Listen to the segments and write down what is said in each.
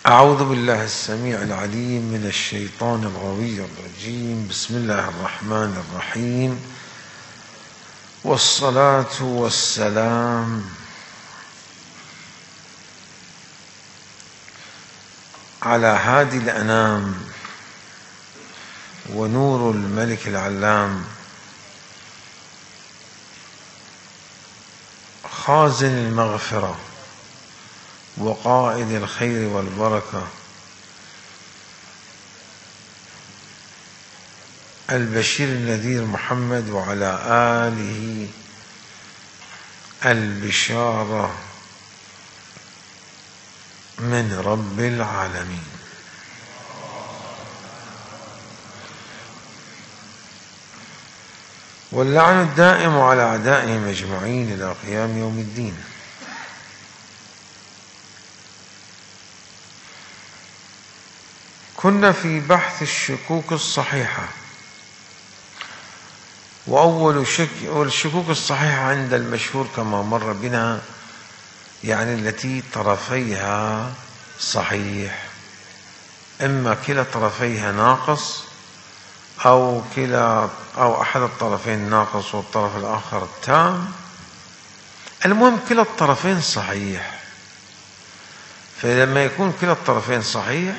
أعوذ بالله السميع العليم من الشيطان الغوي الرجيم. بسم الله الرحمن الرحيم، والصلاة والسلام على هادي الأنام ونور الملك العلام، خازن المغفرة وقائد الخير والبركة، البشير النذير محمد، وعلى آله البشارة من رب العالمين. واللعن الدائم على أعدائهم أجمعين إلى قيام يوم الدين. كنا في بحث الشكوك الصحيحة، وأول الشكوك الصحيحة عند المشهور كما مر بنا يعني التي طرفيها صحيح، إما كلا طرفيها ناقص أو أحد الطرفين ناقص والطرف الآخر تام، المهم كلا الطرفين صحيح. فلما يكون كلا الطرفين صحيح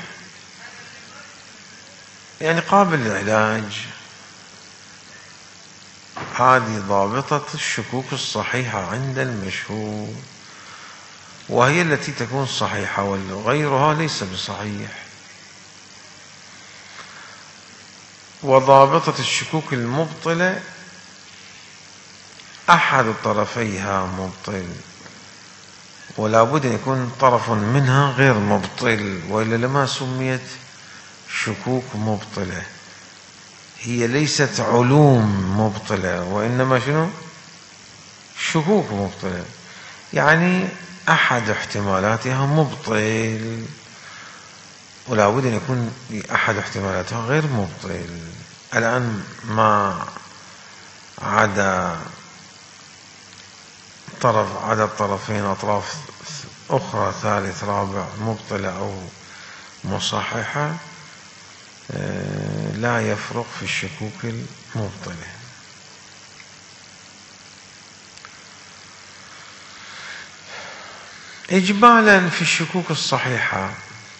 يعني قابل للعلاج، هذه ضابطة الشكوك الصحيحة عند المشهور، وهي التي تكون صحيحة وغيرها ليس بصحيح. وضابطة الشكوك المبطلة أحد طرفيها مبطل، ولا بد أن يكون طرف منها غير مبطل، وإلا لما سميت شكوك مبطلة. هي ليست علوم مبطلة، وإنما شنو؟ شكوك مبطلة، يعني أحد احتمالاتها مبطل، ولا بد أن يكون أحد احتمالاتها غير مبطل. الآن ما عدا طرفين أطراف أخرى ثالث رابع مبطلة أو مصححة لا يفرق في الشكوك المبطلة. إجمالا في الشكوك الصحيحة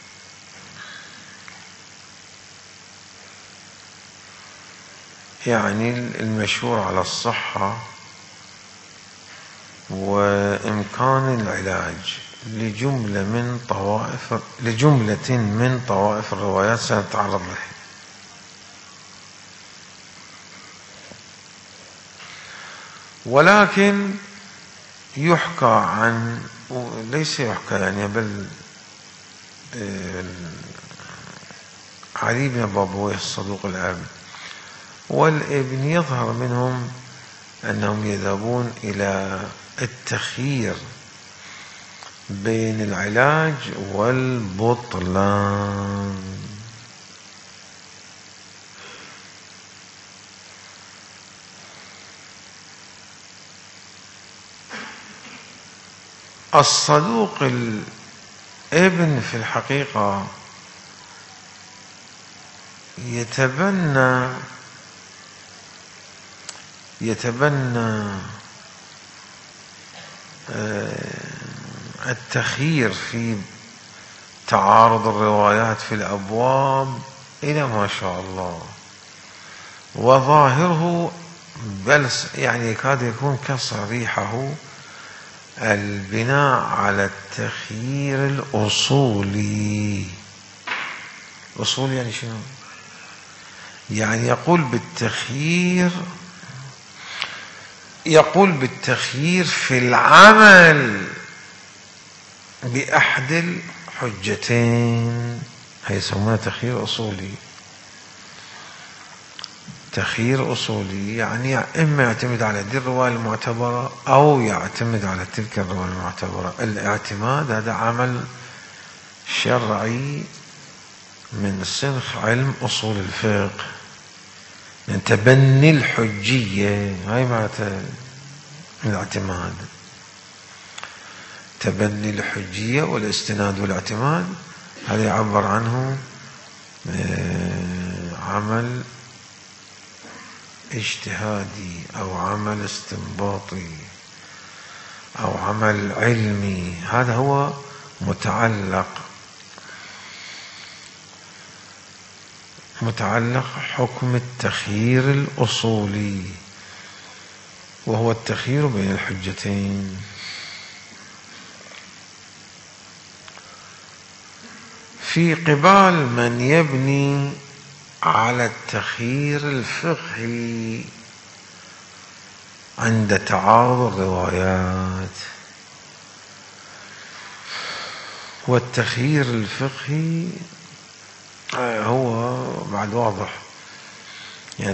يعني المشهور على الصحة وإمكان العلاج لجملة من طوائف الروايات سنتعرض لها. ولكن يحكى عن، ليس يحكى يعني بل علي بن بابويه الصدوق الأب والابن يظهر منهم أنهم يذهبون إلى التخيير بين العلاج والبطلان. الصدوق الابن في الحقيقة يتبنى التخيير في تعارض الروايات في الأبواب إلى ما شاء الله، وظاهره بل يعني يكاد يكون كصريحه البناء على التخيير الأصولي. أصولي يعني شنو؟ يعني يقول بالتخيير في العمل بأحد الحجتين، هي يسمونها تخيير أصولي. تخيير أصولي يعني إما يعتمد على دي الرواية المعتبرة أو يعتمد على تلك الرواية المعتبرة. الاعتماد هذا عمل شرعي من صنف علم أصول الفقه، من تبني الحجية، هاي معناتها الاعتماد. تبني الحجية والاستناد والاعتماد هذا يعبر عنه عمل اجتهادي أو عمل استنباطي أو عمل علمي. هذا هو متعلق حكم التخيير الأصولي، وهو التخيير بين الحجتين. في قبال من يبني على التخيير الفقهي عند تعارض الروايات. والتخيير الفقهي هو بعد واضح، يعني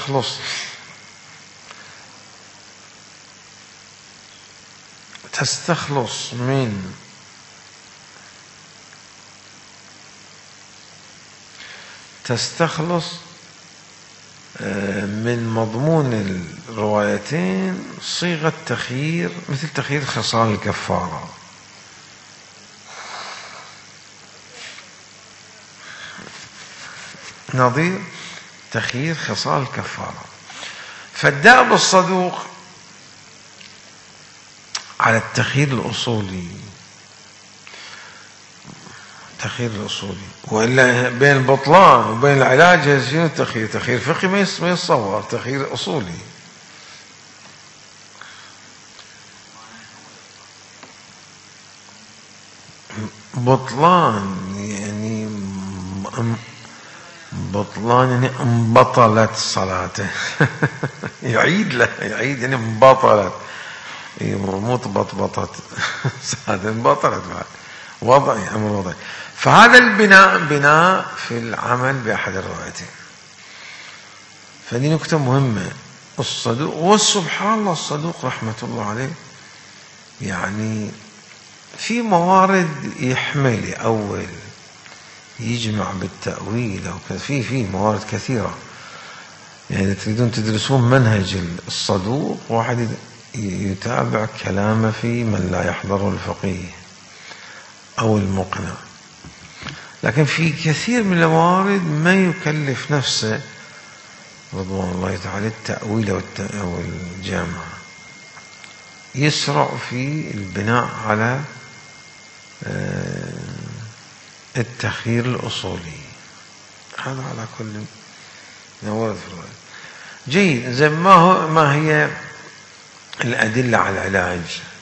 تستخلص من مضمون الروايتين صيغة تخيير، مثل تخيير خصال الكفارة. نظير تخيير خصال الكفارة. فالدأب الصدوق على التخيير الأصولي، وإلا بين البطلان وبين العلاج شنو التخيير؟ تخيير فقهي ما يتصور، تخيير أصولي. بطلان يعني انبطلت صلاته. يعيد يعني انبطلت، مو بطلت. انبطلت بعد أمر وضعي. فهذا البناء بناء في العمل بأحد الروايتين. فدي نكتة مهمة. الصدوق، والسبحان الله الصدوق رحمة الله عليه يعني في موارد يحمل أول يجمع بالتأويل أو في موارد كثيرة. يعني تريدون تدرسون منهج الصدوق، واحد يتابع كلامه في من لا يحضر الفقيه أو المقنع. لكن في كثير من الموارد ما يكلف نفسه رضوان الله تعالى التأويل أو الجامع، يسرع في البناء على التخيير الأصولي. هذا على كل نورد في الرواية. جيد. زي ما هي الأدلة على العلاج؟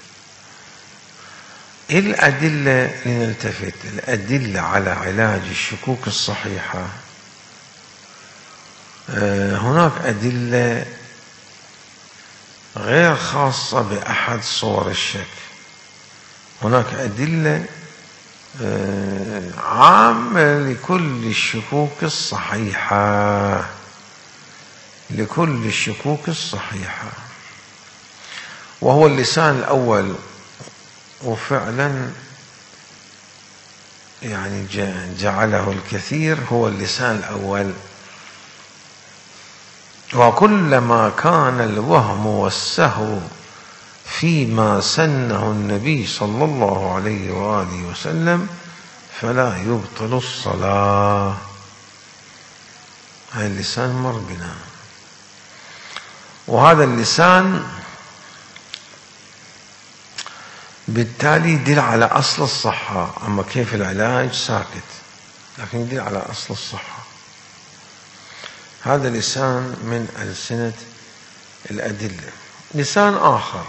إيه الأدلة لنلتفت؟ الأدلة على علاج الشكوك الصحيحة. هناك أدلة غير خاصة بأحد صور الشك. هناك أدلة عامة لكل الشكوك الصحيحة، وهو اللسان الأول. وفعلا يعني جعله الكثير هو اللسان الأول. وكلما كان الوهم والسهو فيما سنه النبي صلى الله عليه وآله وسلم فلا يبطل الصلاة. هذا اللسان مر بنا، وهذا اللسان بالتالي يدل على أصل الصحة. أما كيف العلاج ساكت، لكن يدل على أصل الصحة. هذا لسان من ألسنة الأدلة. لسان آخر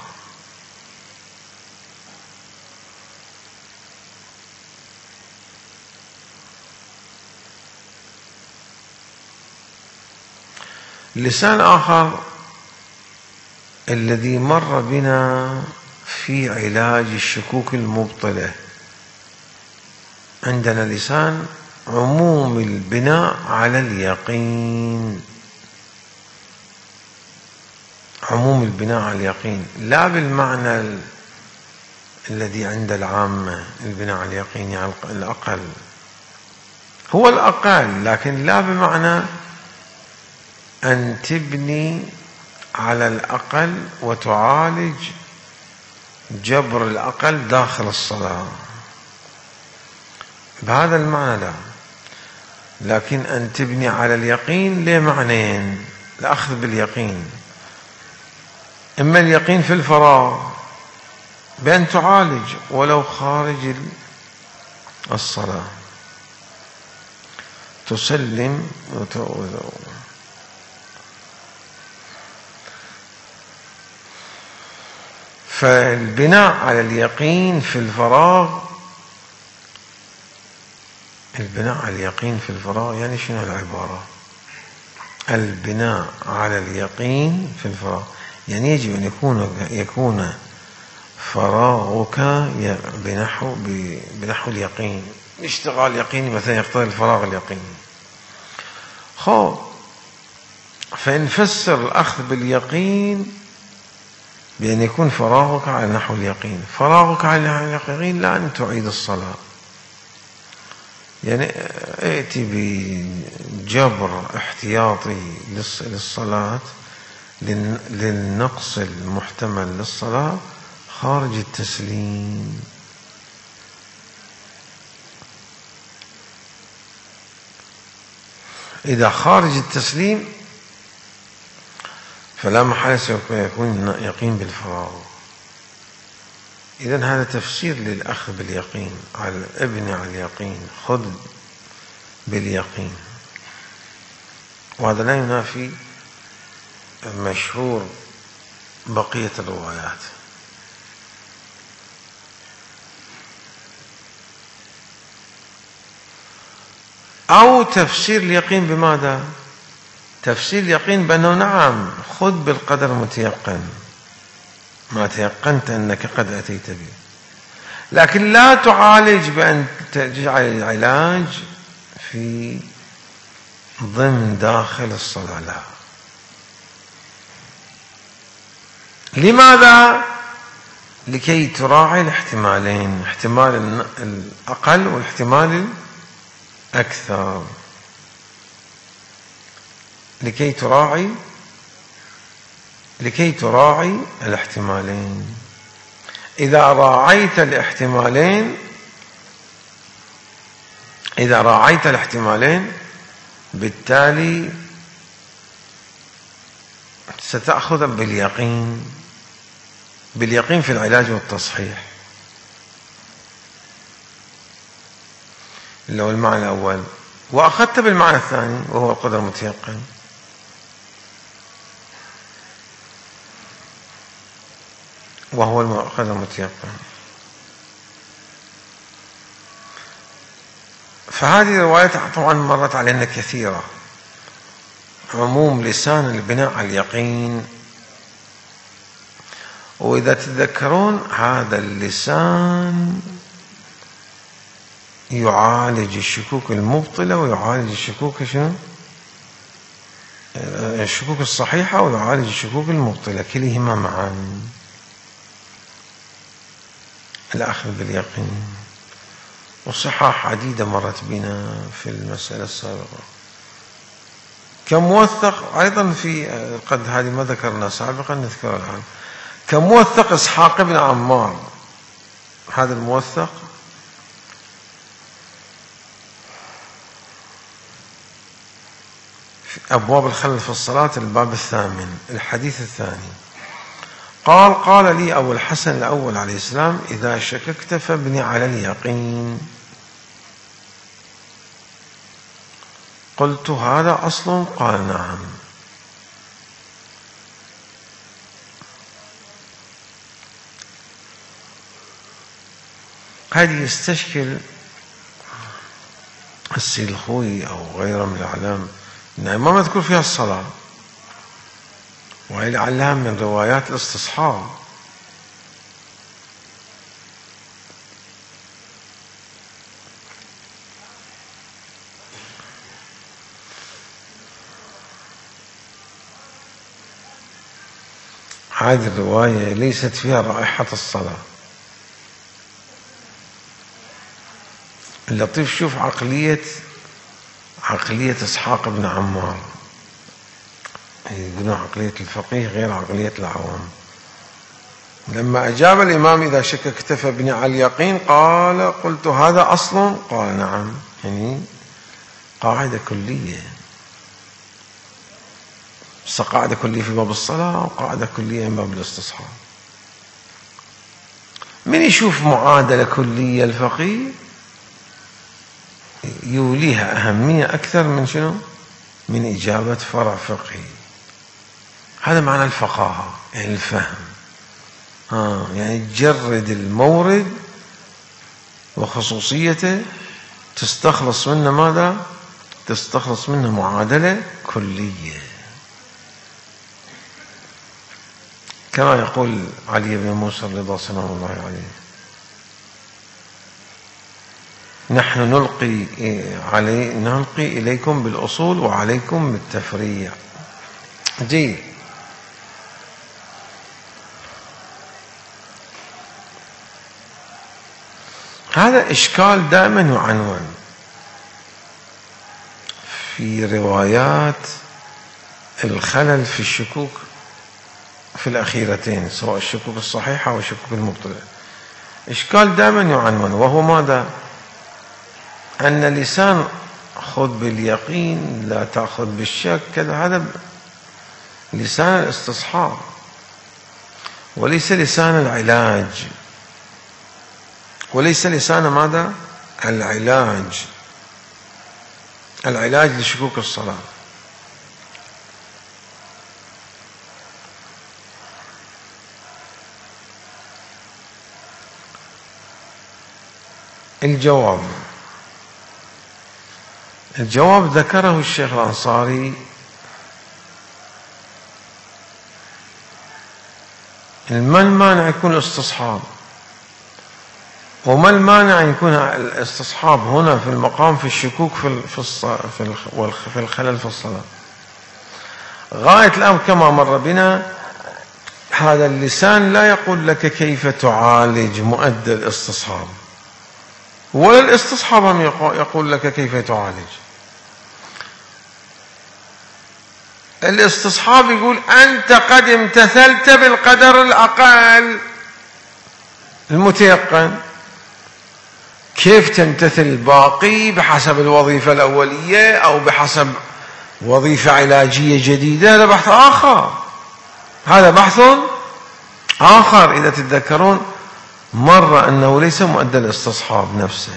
الذي مر بنا في علاج الشكوك المبطلة. عندنا لسان عموم البناء على اليقين، لا بالمعنى الذي عند العامة البناء على اليقين يعني الأقل، هو الأقل، لكن لا بمعنى أن تبني على الأقل وتعالج جبر الأقل داخل الصلاة، بهذا المعنى لا، لكن أن تبني على اليقين له معنيين: الأخذ باليقين، إما اليقين في الفراغ بأن تعالج ولو خارج الصلاة، تسلم فالبناء على اليقين في الفراغ، البناء على اليقين في الفراغ يعني شنو العبارة؟ البناء على اليقين في الفراغ يعني يجب أن يكون فراغك بنحو اليقين. اشتغال يقيني مثلا يقتضي الفراغ اليقيني. فنفسر الأخذ باليقين بأن يكون فراغك على نحو اليقين. فراغك على نحو اليقين لا أن تعيد الصلاة، يعني ائتي بجبر احتياطي للصلاة للنقص المحتمل للصلاة خارج التسليم. إذا خارج التسليم فلا محالة يكون يقين بالفراغ. إذن هذا تفسير للأخذ باليقين، على ابن على اليقين، خذ باليقين، وهذا لا ينافي مشهور بقية الروايات. أو تفسير اليقين بماذا؟ تفسير اليقين بأنه نعم خذ بالقدر متيقن، ما تيقنت أنك قد أتيت به، لكن لا تعالج بأن تجعل العلاج في ضمن داخل الصلاة، لا. لماذا؟ لكي تراعي الاحتمالين، احتمال الأقل والاحتمال الأكثر، لكي تراعي الاحتمالين. إذا راعيت الاحتمالين بالتالي ستأخذ باليقين في العلاج والتصحيح، اللي هو المعنى الأول، وأخذت بالمعنى الثاني وهو القدر المتيقن. وهو القدر المتيقن. فهذه الروايات طبعا مرت علينا كثيرة. عموم لسان البناء على اليقين، وإذا تتذكرون هذا اللسان يعالج الشكوك المبطلة ويعالج الشكوك الشكوك الصحيحة ويعالج الشكوك المبطلة، كليهما معا. الأخذ باليقين، وصحاح عديدة مرت بنا في المسألة السابقة. كموثق أيضا في قد هذه ما ذكرنا سابقا نذكرها الآن. كموثق إسحاق بن عمار، هذا الموثق في أبواب الخلل في الصلاة، الباب الثامن، الحديث الثاني. قال لي أبو الحسن الأول عليه السلام: إذا شككت فابني على اليقين. قلت: هذا أصل؟ قال: نعم. هذه يستشكل السيد الخوي أو غيره من الأعلام إنها ما مذكور فيها الصلاة، وهي لعلها من روايات الاستصحاب. هذه الرواية ليست فيها رائحة الصلاة. اللطيف شوف عقلية إسحاق بن عمار، يقولون عقلية الفقيه غير عقلية العوام. لما أجاب الإمام إذا شك اكتفى بني على اليقين قال قلت هذا أصل؟ قال نعم، يعني قاعدة كلية، بس قاعدة كلية في باب الصلاة وقاعدة كلية في باب الاستصحاب. من يشوف معادلة كلية الفقيه يوليها أهمية أكثر من شنو؟ من إجابة فرع فقهي. هذا معنى الفقاهة، يعني الفهم. يعني تجرد المورد وخصوصيته، تستخلص منه ماذا؟ تستخلص منه معادلة كلية، كما يقول علي بن موسى الرضا سلام الله عليه: نحن نلقي إليكم بالأصول وعليكم بالتفريع. جيد. هذا إشكال دائما يعنون في روايات الخلل في الشكوك في الأخيرتين، سواء الشكوك الصحيحة أو الشكوك المبطلة. إشكال دائما يعنون، وهو ماذا؟ أن لسان خذ باليقين لا تأخذ بالشك، كذا، هذا لسان الاستصحاب وليس لسان العلاج، وليس لسان ماذا؟ العلاج لشكوك الصلاة. الجواب ذكره الشيخ الأنصاري: ما المانع يكون الاستصحاب، وما المانع يكون الاستصحاب هنا في المقام في الشكوك في الخلل في الصلاة. غاية الأمر كما مر بنا، هذا اللسان لا يقول لك كيف تعالج مؤدى الاستصحاب، ولا الاستصحاب هم يقول لك كيف تعالج. الاستصحاب يقول أنت قد امتثلت بالقدر الأقل المتيقن، كيف تمتثل الباقي بحسب الوظيفة الأولية أو بحسب وظيفة علاجية جديدة؟ هذا بحث آخر. إذا تتذكرون مرة أنه ليس مؤدى الاستصحاب نفسه.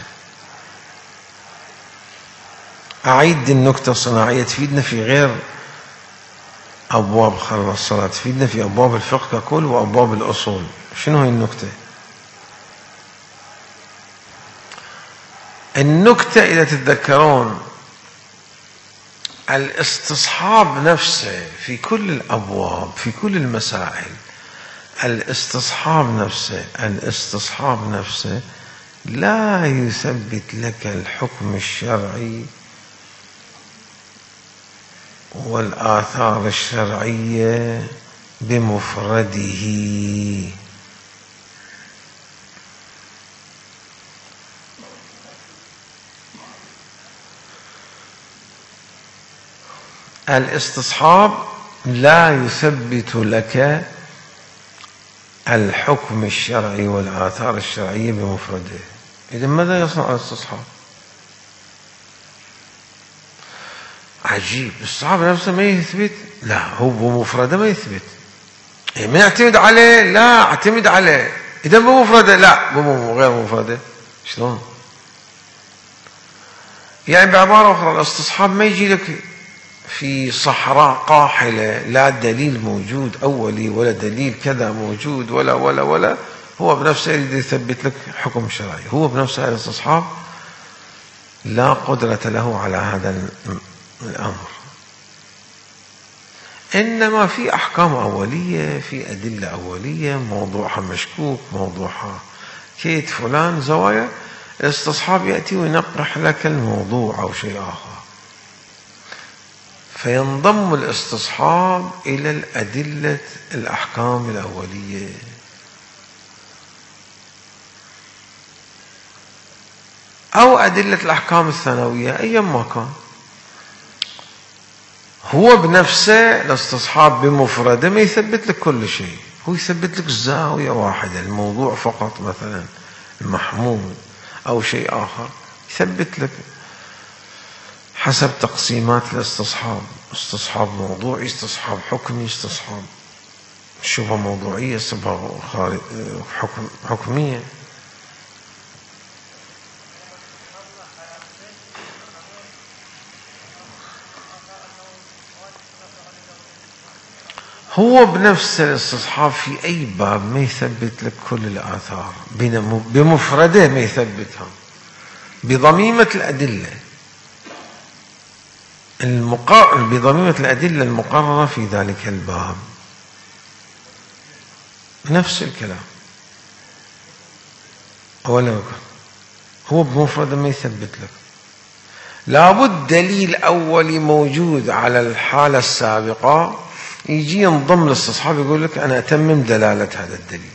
أعيد النكتة الصناعية تفيدنا في غير أبواب خلل الصلاة، تفيدنا في أبواب الفقه ككل وأبواب الأصول. شنو هي النكتة؟ النكتة إذا تتذكرون، الاستصحاب نفسه في كل الأبواب في كل المسائل، الاستصحاب نفسه لا يثبت لك الحكم الشرعي والآثار الشرعية بمفرده. الاستصحاب لا يثبت لك الحكم الشرعي والآثار الشرعية بمفرده. إذن ماذا يصنع الاستصحاب؟ عجيب، الاستصحاب نفسه ما يثبت، لا هو بمفرده ما يثبت. ما يعتمد عليه، لا اعتمد عليه. إذا بمفرده، لا غير مفرده. شلون؟ يعني بعبارة أخرى، الاستصحاب ما يجي لك في صحراء قاحلة لا دليل موجود أولي ولا دليل كذا موجود ولا هو بنفسه يريد يثبت لك حكم شرعي. هو بنفسه الاستصحاب لا قدرة له على هذا الأمر. إنما في أحكام أولية، في أدلة أولية موضوعها مشكوك، موضوعها كيت فلان زوايا، الاستصحاب يأتي وينقح لك الموضوع أو شيء آخر، فينضم الاستصحاب إلى الأدلة الأحكام الأولية. أو أدلة الأحكام الثانوية، أيما كان. هو بنفسه الاستصحاب بمفرده ما يثبت لك كل شيء، هو يثبت لك زاوية واحدة، الموضوع فقط، مثلا المحمول أو شيء آخر، يثبت لك حسب تقسيمات الاستصحاب، استصحاب موضوعي، استصحاب حكمي، استصحاب شبه موضوعية، شبه حكمية. هو بنفس الاستصحاب في أي باب ما يثبت لك كل الآثار بمفردة، ما يثبتها بضميمة الأدلة بضميمة الأدلة المقررة في ذلك الباب. نفس الكلام ولو هو بمفردة ما يثبت لك، لابد دليل أولي موجود على الحالة السابقة يجي ينضم للاستصحاب، يقول لك أنا أتمم دلالة هذا الدليل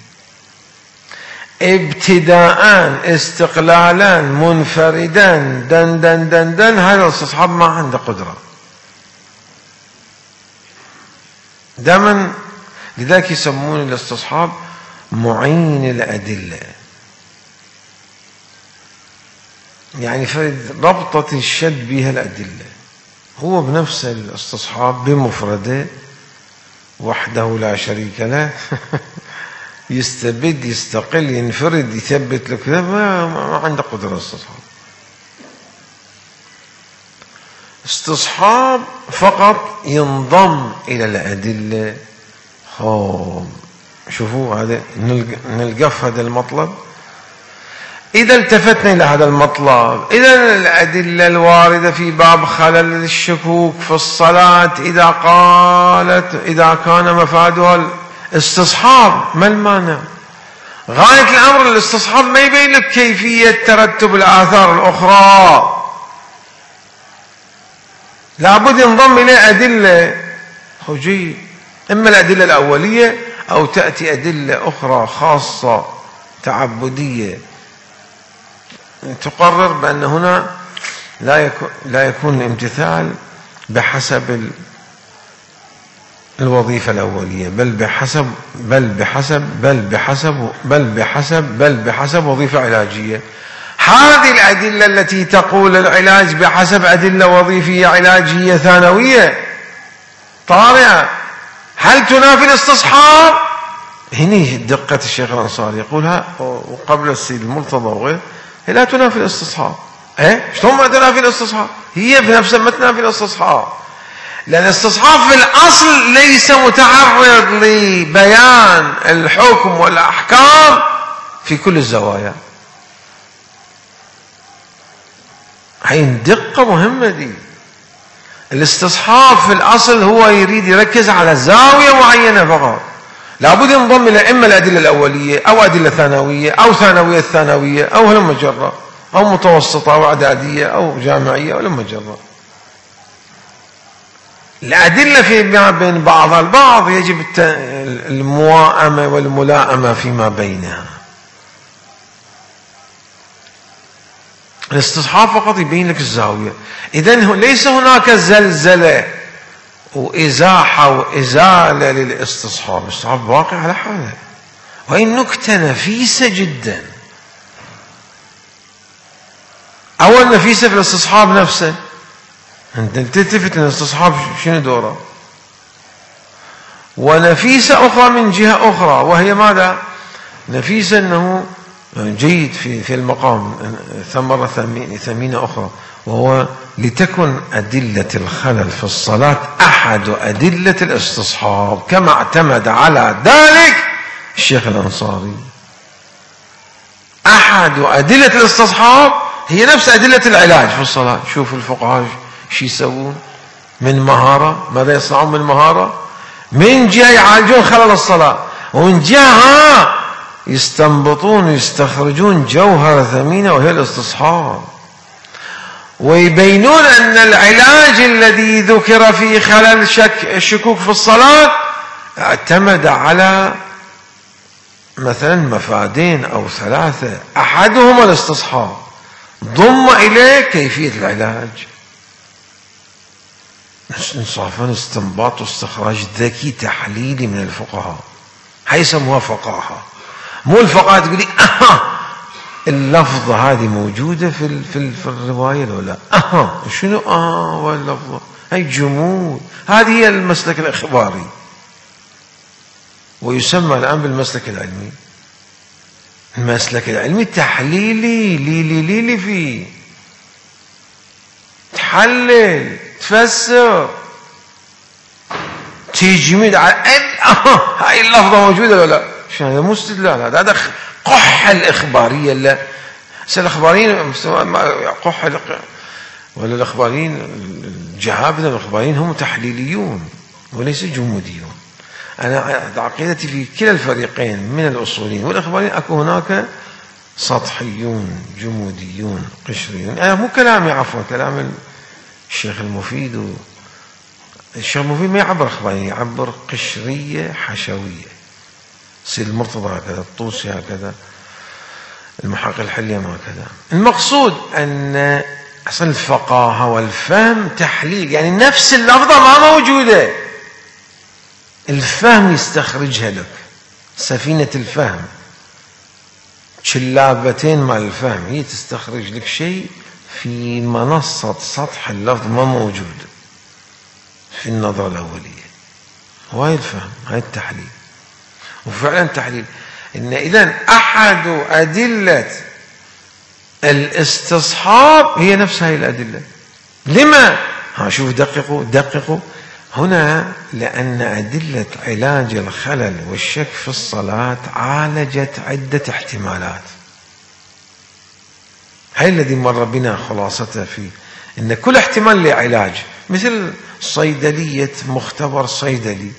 ابتداء استقلالا منفردا دن دن دن دن. هذا الاستصحاب ما عنده قدرة دائما، لذلك يسمون الاستصحاب معين الأدلة، يعني فرد ربطة الشد بها الأدلة. هو بنفس الاستصحاب بمفرده وحده لا شريك له يستبد، يستقل، ينفرد، يثبت لك، ما عنده قدرة استصحاب. استصحاب فقط ينضم إلى الأدلة. شوفوا هذا نلقف هذا المطلب. إذا التفتنا إلى هذا المطلب، إذا الأدلة الواردة في باب خلل الشكوك في الصلاة إذا كان مفادها الاستصحاب، ما المانع؟ غاية الأمر الاستصحاب ما يبين لك كيفية ترتب الآثار الأخرى، لابد ينضم إلى أدلة جيد، إما الأدلة الأولية أو تأتي أدلة أخرى خاصة تعبدية تقرر بأن هنا لا يكون الامتثال بحسب الوظيفة الأولية، بل بحسب وظيفة علاجية. هذه الأدلة التي تقول العلاج بحسب أدلة وظيفية علاجية ثانوية طارئة، هل تنافي الاستصحاب؟ هنا دقة الشيخ الأنصاري يقولها، وقبل السيد المرتضى وغيره، هي لا تنافي الاستصحاب. شلون ما تنافي الاستصحاب؟ هي بنفسها ما تنافي الاستصحاب، لأن الاستصحاب في الأصل ليس متعرض لبيان الحكم والأحكام في كل الزوايا. هي دقة مهمة دي. الاستصحاب في الأصل هو يريد يركز على زاوية معينة فقط، لابد ينضم إلى إما الأدلة الأولية أو أدلة ثانوية أو ثانوية الثانوية أو هلم جرة، أو متوسطة أو إعدادية أو جامعية أو هلم جرة. الأدلة فيما بين بعضها البعض يجب المواءمة والملائمة فيما بينها. الاستصحاب فقط يبين لك الزاوية. إذن ليس هناك زلزلة وإزاحة وإزالة للاستصحاب، الاستصحاب واقع على حاله. وهي نكتة نفيسة جدا. أول نفيسة في الاستصحاب نفسه، أنت تلتفت الاستصحاب شنو دوره، ونفيسة أخرى من جهة أخرى، وهي ماذا؟ نفيسة أنه جيد في المقام ثمرة ثمينة أخرى، وهو لتكن أدلة الخلل في الصلاة أحد أدلة الاستصحاب، كما اعتمد على ذلك الشيخ الأنصاري. أحد أدلة الاستصحاب هي نفس أدلة العلاج في الصلاة. شوف الفقهاء شو يسوون من مهارة، ماذا يصنعون من مهارة؟ من جهة يعالجون خلل الصلاة، ومن جهة يستنبطون ويستخرجون جوهرة ثمينة وهي الاستصحاب، ويبينون أن العلاج الذي ذكر في خلل الشكوك في الصلاة اعتمد على مثلا مفادين أو ثلاثة، أحدهما الاستصحاب، ضم إليه كيفية العلاج. إنصافا استنباط واستخراج ذكي تحليلي من الفقهاء. هاي يسموها فقاهة. مو الفقاهة تقولي اللفظة هذه موجودة في الرواية لو لا شنو واللفظة هاي جمود. هذه هي المسلك الإخباري، ويسمى الآن بالمسلك العلمي. المسلك العلمي التحليلي، لي فيه تحلل تفسر تجمد على هاي اللفظة موجودة ولا لا. شو هذا؟ مو استدلال، هذا قحة الإخبارية. لا الإخباريين قحة ولا الإخباريين الجهابذة الإخباريين هم تحليليون وليس جموديون. أنا عقيدتي في كلا الفريقين من الأصوليين والإخباريين أكو هناك سطحيون جموديون قشريون. أنا مو كلامي، عفوا كلام الشيخ المفيد. الشيخ المفيد ما يعبر إخباريين، يعبر قشرية حشوية. سيد المرتضى هكذا، الطوسي هكذا، المحقق الحلي هكذا. المقصود أن أصل الفقاهة والفهم تحليل، يعني نفس اللفظة ما موجودة، الفهم يستخرجها لك. سفينة الفهم، شلابتين مع الفهم، هي تستخرج لك شيء في منصة سطح اللفظ ما موجود في النظرة الأولية. وهي الفهم، هاي التحليل. وفعلا تحليل إن إذن أحد أدلة الاستصحاب هي نفس هاي الأدلة. لما؟ شوف دققوا هنا، لأن أدلة علاج الخلل والشك في الصلاة عالجت عدة احتمالات. هاي الذي مر بنا خلاصته فيه، إن كل احتمال له علاج. مثل صيدلية مختبر صيدلي،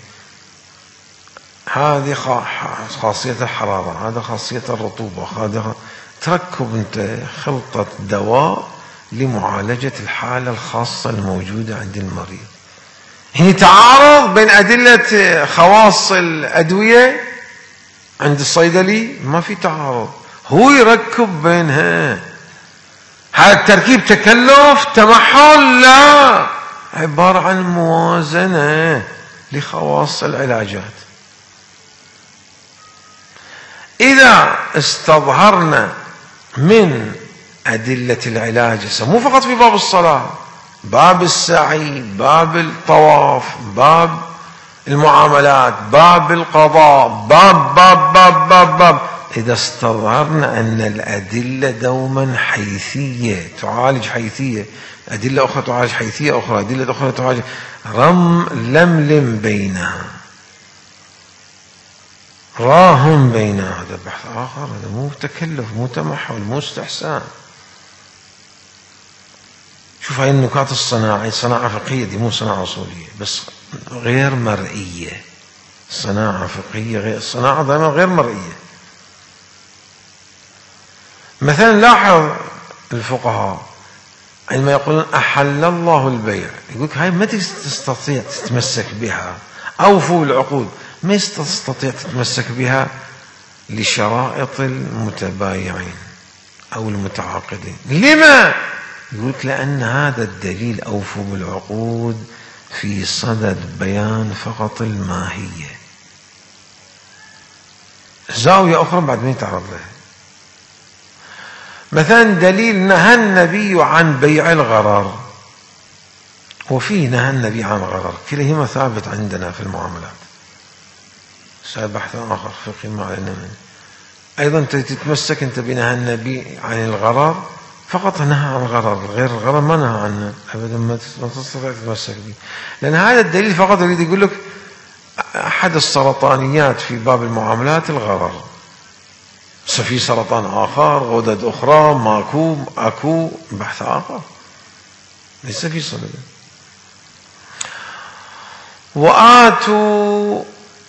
هذه خاصية الحرارة، هذا خاصية الرطوبة، هذا تركب أنت خلطة دواء لمعالجة الحالة الخاصة الموجودة عند المريض. هنا تعارض بين أدلة خواص الأدوية عند الصيدلي؟ ما في تعارض، هو يركب بينها. هذا التركيب تكلف تمحل؟ لا، عبارة عن موازنة لخواص العلاجات. إذا استظهرنا من أدلة العلاج، مو فقط في باب الصلاة، باب السعي، باب الطواف، باب المعاملات، باب القضاء، باب إذا استظهرنا أن الأدلة دوما حيثية تعالج حيثية، أدلة أخرى تعالج حيثية أخرى، أدلة أخرى تعالج، لملم بينها، راهم بينها، هذا بحث آخر، هذا مو تكلف، مو تمحل، مو استحسان. شوف هاي النكات الصناعية، صناعة فقهية، دي مو صناعة أصولية، بس غير مرئية. صناعة فقهية غير، الصناعة دائما غير مرئية. مثلا لاحظ الفقهاء عندما يقولون أحل الله البيع، يقول هاي ما تستطيع تتمسك بها، أوفوا العقود، ما تستطيع تتمسك بها لشرائط المتبايعين أو المتعاقدين. لما؟ يقول لأن هذا الدليل أوفوا بالعقود في صدد بيان فقط الماهية. زاوية أخرى بعد ما يتعرض لها، مثلا دليل نهى النبي عن بيع الغرر، وفيه نهى النبي عن غرر، كلهما ثابت عندنا في المعاملات. بحث آخر فقهي ما علينا منه. أيضا تتمسك أنت بنهى النبي عن الغرر، فقط نهى عن الغرر، غير الغرر ما نهى عنه أبدا، ما تستطيع تتمسك به، لأن هذا الدليل فقط يريد يقول لك أحد السرطانيات في باب المعاملات الغرر، في سرطان آخر، غدد أخرى، ماكو أكو بحث آخر ليس في صدد. وآتوا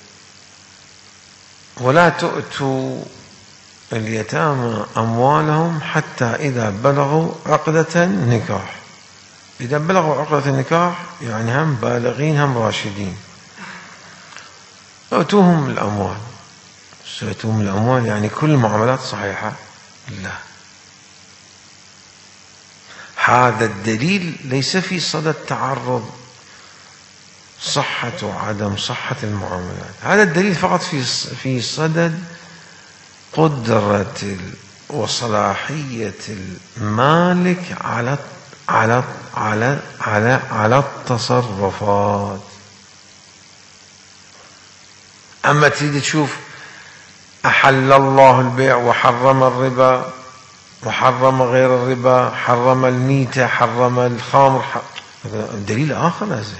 ولا تؤتوا اليتامى أموالهم حتى إذا بلغوا عقدة النكاح. إذا بلغوا عقدة النكاح يعني هم بالغين هم راشدين. أتوهم الأموال، سأتوهم الأموال يعني كل المعاملات صحيحة؟ لا، هذا الدليل ليس في صدد تعرض صحة وعدم صحة المعاملات. هذا الدليل فقط في صدد قدرة وصلاحية المالك على التصرفات. أما تريد تشوف أحل الله البيع وحرم الربا وحرم غير الربا، حرم الميتة، حرم الخمر، دليل آخر لازم.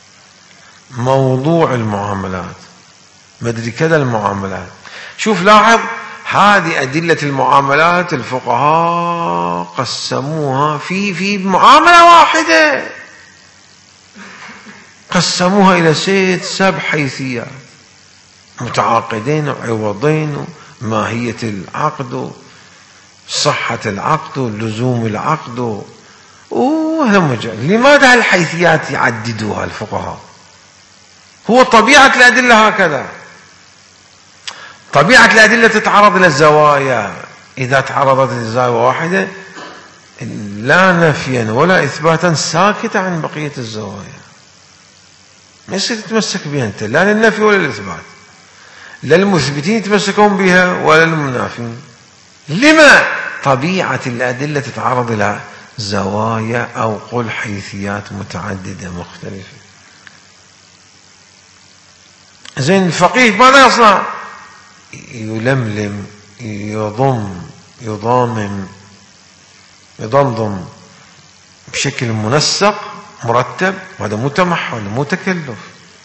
موضوع المعاملات، مدري كذا المعاملات. شوف لاحظ، هذه أدلة المعاملات الفقهاء قسموها في معاملة واحدة، قسموها إلى 7 حيثيات: متعاقدين وعوضين وماهية العقد وصحة العقد ولزوم العقد لماذا هالحيثيات يعددوها الفقهاء؟ هو طبيعة الأدلة هكذا. طبيعة الأدلة تتعرض إلى الزوايا، إذا تعرضت لزاوية واحدة لا نفيا ولا إثباتا ساكت عن بقية الزوايا، ما يصير تتمسك بها أنت، لا للنفي ولا للإثبات، لا المثبتين يتمسكون بها ولا المنافين. لما؟ طبيعة الأدلة تتعرض إلى زوايا أو قل حيثيات متعددة مختلفة. زين الفقيه ماذا يصنع؟ يلملم، يضمضم بشكل منسق مرتب، وهذا مو تمحل، مو تكلف،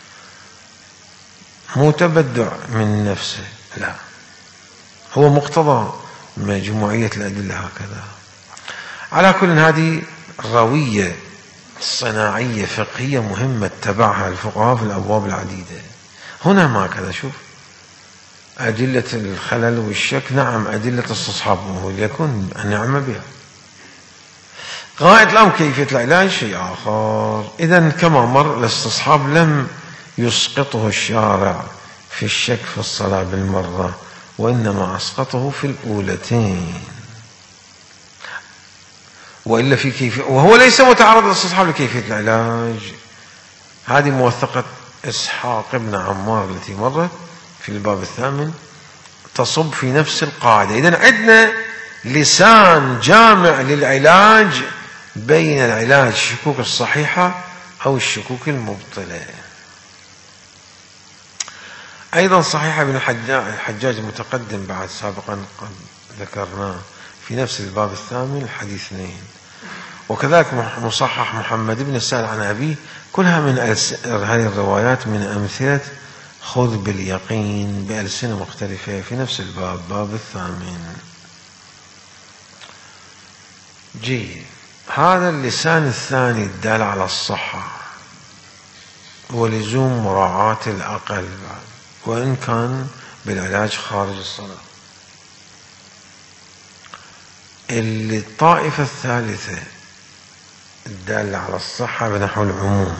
مو تبدع من نفسه، لا، هو مقتضى مجموعية الأدلة هكذا. على كل هذه روية صناعية فقهية مهمة اتبعها الفقهاء في الأبواب العديدة. هنا ما كذا. شوف أدلة الخلل والشك، نعم أدلة استصحابه وليكن النعمة بها. غاية الأمر كيفية العلاج شيء آخر. إذن كما مر الاستصحاب لم يسقطه الشارع في الشك في الصلاة بالمرة، وإنما أسقطه في الأولتين، وإلا في كيفية، وهو ليس متعرض للاستصحاب لكيفية العلاج. هذه موثقة إسحاق بن عمار التي مرت في الباب 8 تصب في نفس القاعدة. إذن عندنا لسان جامع للعلاج بين العلاج الشكوك الصحيحة أو الشكوك المبطلة. أيضا صحيح ابن الحجاج المتقدم بعد سابقا قد ذكرناه في نفس الباب 8 الحديث 2، وكذلك مصحح محمد بن السائل عن أبيه. كلها من هذه الروايات من أمثلة خذ باليقين بألسنة مختلفة في نفس الباب، باب 8. جيد. هذا اللسان الثاني الدال على الصحة ولزوم مراعاة الأقل وإن كان بالعلاج خارج الصلاة. الطائفة الثالثة الدالة على الصحة بنحو العموم.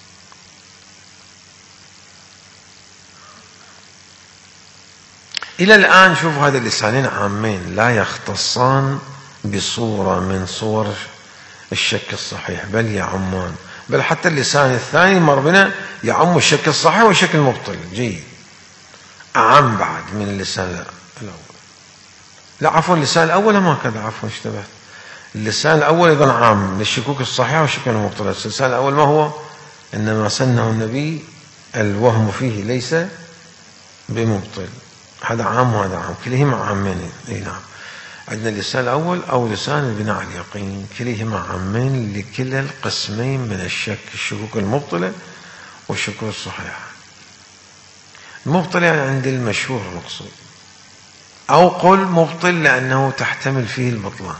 إلى الآن شوف هذا اللسانين عامين لا يختصان بصورة من صور الشك الصحيح، بل يعمان، بل حتى اللسان الثاني مر بنا يعم الشك الصحيح والشك المبطل. جيد. أعم بعد من اللسان الأول. لا عفوا، اللسان الأول ما كذا، عفوا اشتبهت. اللسان الأول أيضا عام للشكوك الصحيحة والشك المبطل. اللسان الأول ما هو؟ إنما سنه النبي الوهم فيه ليس بمبطل. هذا عام وهذا عام، كليهما عامين. اي نعم، عندنا اللسان الأول أو لسان البناء على اليقين، كليهما عامين لكلا القسمين من الشك، الشكوك المبطلة والشكوك الصحيحة. المبطل يعني عند المشهور المقصود، أو قل مبطل لأنه تحتمل فيه البطلان.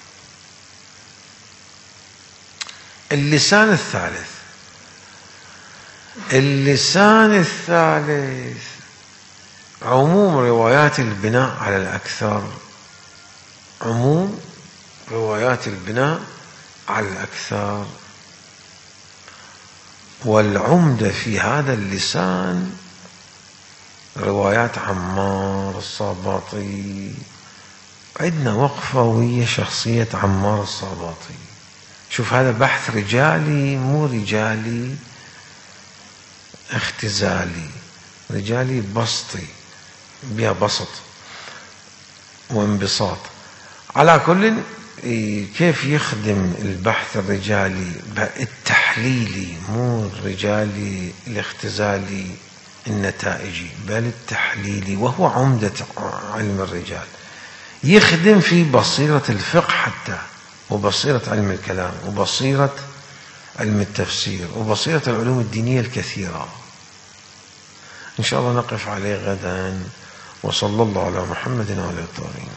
اللسان الثالث عموم روايات البناء على الأكثر، عموم روايات البناء على الأكثر. والعمدة في هذا اللسان روايات عمار الصاباطي. عندنا وقفة وهي شخصية عمار الصاباطي. شوف هذا بحث رجالي مو رجالي اختزالي، رجالي بسطي، بها بسط وانبساط. على كل كيف يخدم البحث الرجالي التحليلي، مو الرجالي الاختزالي النتائجي، بل التحليلي، وهو عمدة علم الرجال. يخدم في بصيرة الفقه حتى، وبصيرة علم الكلام، وبصيرة علم التفسير، وبصيرة العلوم الدينية الكثيرة. إن شاء الله نقف عليه غدا. وصلى الله على محمد وعلى آله الطاهرين.